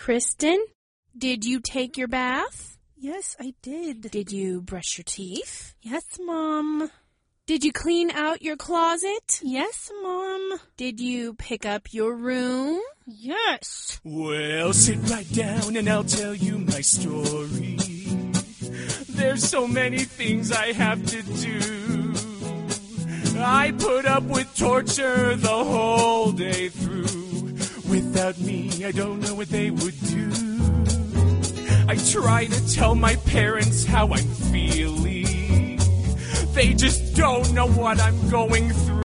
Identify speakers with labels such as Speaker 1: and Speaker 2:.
Speaker 1: Kristen, did you take your bath?
Speaker 2: Yes, I did.
Speaker 1: Did you brush your teeth?
Speaker 2: Yes, Mom.
Speaker 1: Did you clean out your closet?
Speaker 2: Yes, Mom.
Speaker 1: Did you pick up your room?
Speaker 2: Yes.
Speaker 3: Well, sit right down and I'll tell you my story. There's so many things I have to do. I put up with torture the whole day through. Without me, I don't know what they would do. I try to tell my parents how I'm feeling. They just don't know what I'm going through.